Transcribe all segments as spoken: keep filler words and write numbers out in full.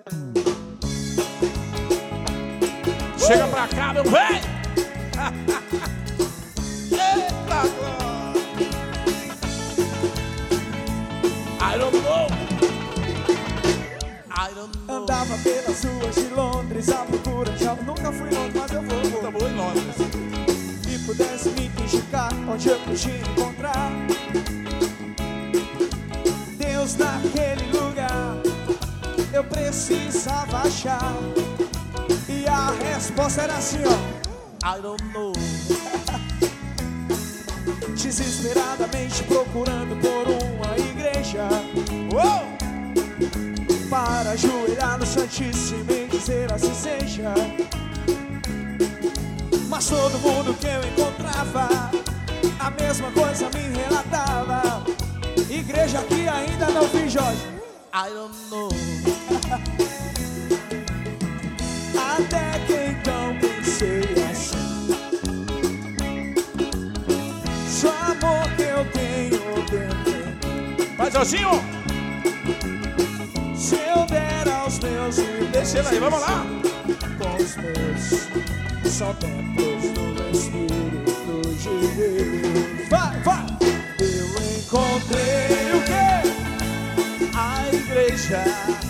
Chega pra cá, meu bem! Eita, I don't know. I don't know. Andava pelas ruas de Londres à procura de algo. Nunca fui em Londres, mas eu vou. Nunca vou em Londres. Se pudesse me indicar onde eu podia encontrar Deus naquele lugar, eu precisava achar. E a resposta era assim, ó: I don't know. Desesperadamente procurando por uma igreja, Uou! para ajoelhar no Santíssimo e dizer assim seja. Mas todo mundo que eu encontrava a mesma coisa me relatava: igreja que ainda não vi, Jorge. I don't know. Até que então pensei assim: só amor que eu tenho dentro. Vai, Jorginho! Se eu der aos meus irmãos, Descendo aí, vamos lá! com os meus, são templos do Espírito de Deus. Vai, vai! Eu encontrei o quê? A igreja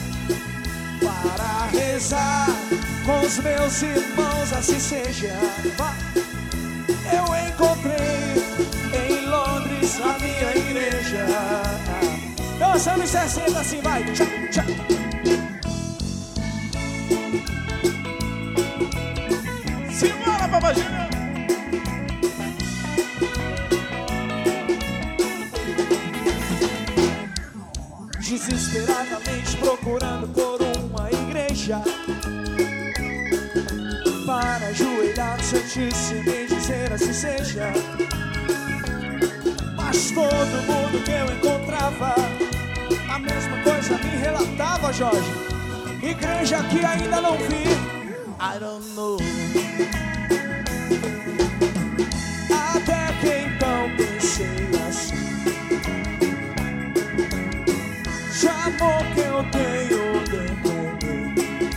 para rezar com os meus irmãos, assim seja. Vai! Eu encontrei em Londres a minha igreja. Dança nos sessenta assim, vai! Tchau, tchau. Simbora, Babagina! Desesperadamente procurando por uma igreja, para ajoelhar no Santíssimo e dizer assim seja. Mas todo mundo que eu encontrava a mesma coisa me relatava, Jorge: igreja que ainda não vi. I don't know. Até que então pensei assim: já amor que eu tenho dentro de mim,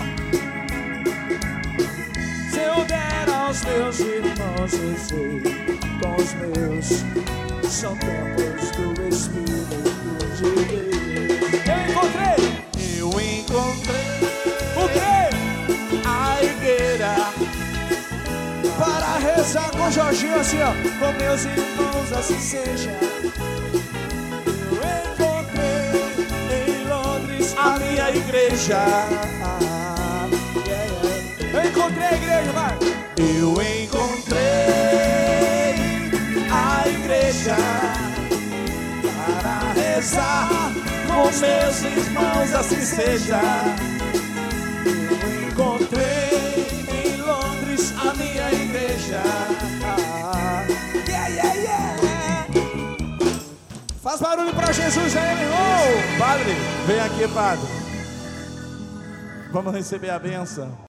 se eu der aos meus irmãos, eu sei com os meus, são templos do Espírito de Deus. Eu encontrei! Eu encontrei O quê? a igreja Para rezar com o Jorginho assim, ó, com meus irmãos, assim seja. Eu encontrei em Londres a minha igreja. Ah, yeah, yeah. Eu encontrei a igreja, vai! Eu encontrei a igreja para rezar com meus irmãos, assim seja. Eu encontrei em Londres a minha igreja. Ah, yeah, yeah, yeah. Faz barulho pra Jesus aí, meu irmão! Padre, vem aqui, padre. Vamos receber a bênção.